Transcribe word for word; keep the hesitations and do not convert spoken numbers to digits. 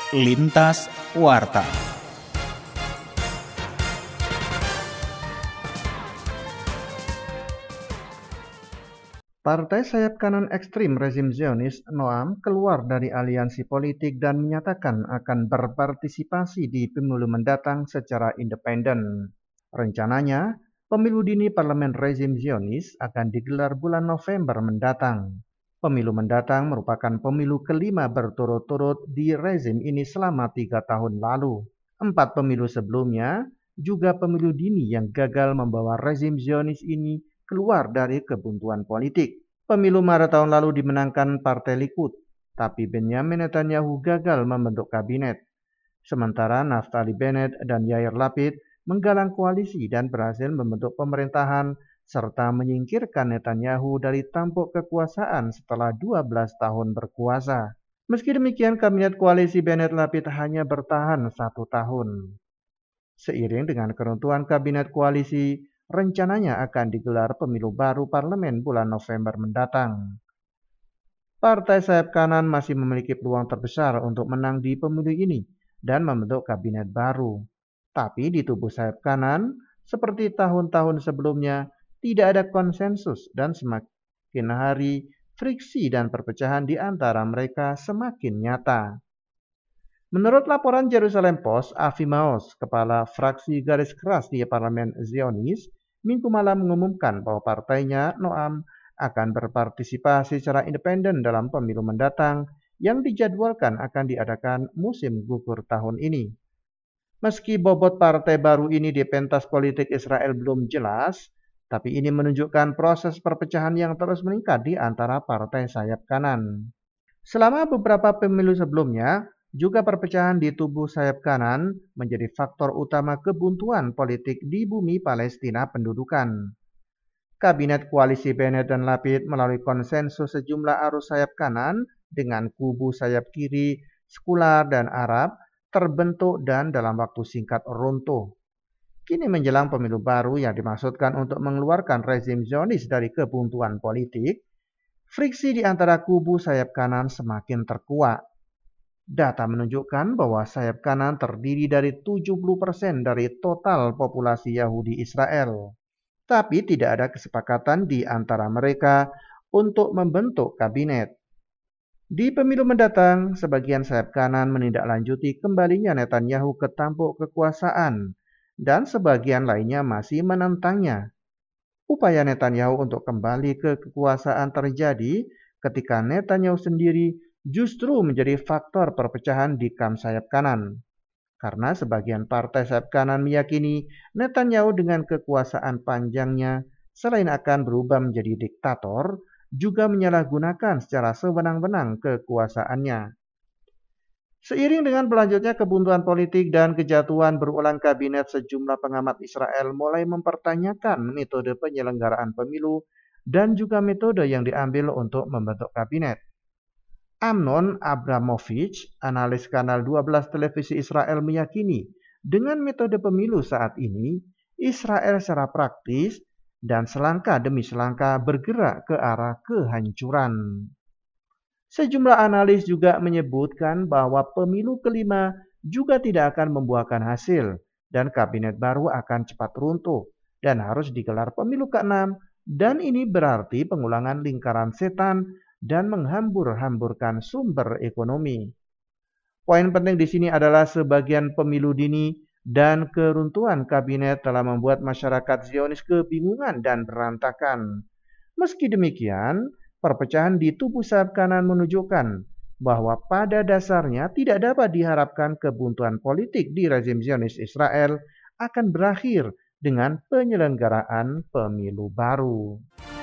Lintas Warta. Partai sayap kanan ekstrim rezim Zionis, Noam, keluar dari aliansi politik dan menyatakan akan berpartisipasi di pemilu mendatang secara independen. Rencananya, pemilu dini parlemen rezim Zionis akan digelar bulan November mendatang. Pemilu mendatang merupakan pemilu kelima berturut-turut di rezim ini selama tiga tahun lalu. Empat pemilu sebelumnya, juga pemilu dini yang gagal membawa rezim Zionis ini keluar dari kebuntuan politik. Pemilu Maret tahun lalu dimenangkan Partai Likud, tapi Benjamin Netanyahu gagal membentuk kabinet. Sementara Naftali Bennett dan Yair Lapid menggalang koalisi dan berhasil membentuk pemerintahan serta menyingkirkan Netanyahu dari tampuk kekuasaan setelah dua belas tahun berkuasa. Meski demikian, kabinet koalisi Bennett-Lapid hanya bertahan satu tahun. Seiring dengan keruntuhan kabinet koalisi, rencananya akan digelar pemilu baru parlemen bulan November mendatang. Partai sayap kanan masih memiliki peluang terbesar untuk menang di pemilu ini dan membentuk kabinet baru. Tapi di tubuh sayap kanan, seperti tahun-tahun sebelumnya, tidak ada konsensus dan semakin hari friksi dan perpecahan di antara mereka semakin nyata. Menurut laporan Jerusalem Post, Avi Maoz, kepala fraksi garis keras di parlemen Zionis, Minggu malam mengumumkan bahwa partainya, Noam, akan berpartisipasi secara independen dalam pemilu mendatang yang dijadwalkan akan diadakan musim gugur tahun ini. Meski bobot partai baru ini di pentas politik Israel belum jelas, tapi ini menunjukkan proses perpecahan yang terus meningkat di antara partai sayap kanan. Selama beberapa pemilu sebelumnya, juga perpecahan di tubuh sayap kanan menjadi faktor utama kebuntuan politik di bumi Palestina pendudukan. Kabinet koalisi Bennett dan Lapid melalui konsensus sejumlah arus sayap kanan dengan kubu sayap kiri, sekular dan Arab terbentuk dan dalam waktu singkat runtuh. Kini menjelang pemilu baru yang dimaksudkan untuk mengeluarkan rezim Zionis dari kebuntuan politik, friksi di antara kubu sayap kanan semakin terkuat. Data menunjukkan bahwa sayap kanan terdiri dari tujuh puluh persen dari total populasi Yahudi Israel. Tapi tidak ada kesepakatan di antara mereka untuk membentuk kabinet. Di pemilu mendatang, sebagian sayap kanan menindaklanjuti kembalinya Netanyahu ke tampuk kekuasaan, dan sebagian lainnya masih menentangnya. Upaya Netanyahu untuk kembali ke kekuasaan terjadi ketika Netanyahu sendiri justru menjadi faktor perpecahan di kamp sayap kanan. Karena sebagian partai sayap kanan meyakini Netanyahu dengan kekuasaan panjangnya, selain akan berubah menjadi diktator, juga menyalahgunakan secara sewenang-wenang kekuasaannya. Seiring dengan berlanjutnya kebuntuan politik dan kejatuhan berulang kabinet, sejumlah pengamat Israel mulai mempertanyakan metode penyelenggaraan pemilu dan juga metode yang diambil untuk membentuk kabinet. Amnon Abramovich, analis kanal dua belas televisi Israel, meyakini dengan metode pemilu saat ini, Israel secara praktis dan selangkah demi selangkah bergerak ke arah kehancuran. Sejumlah analis juga menyebutkan bahwa pemilu kelima juga tidak akan membuahkan hasil dan kabinet baru akan cepat runtuh dan harus digelar pemilu keenam, dan ini berarti pengulangan lingkaran setan dan menghambur-hamburkan sumber ekonomi. Poin penting di sini adalah sebagian pemilu dini dan keruntuhan kabinet telah membuat masyarakat Zionis kebingungan dan berantakan. Meski demikian, perpecahan di tubuh sayap kanan menunjukkan bahwa pada dasarnya tidak dapat diharapkan kebuntuan politik di rezim Zionis Israel akan berakhir dengan penyelenggaraan pemilu baru.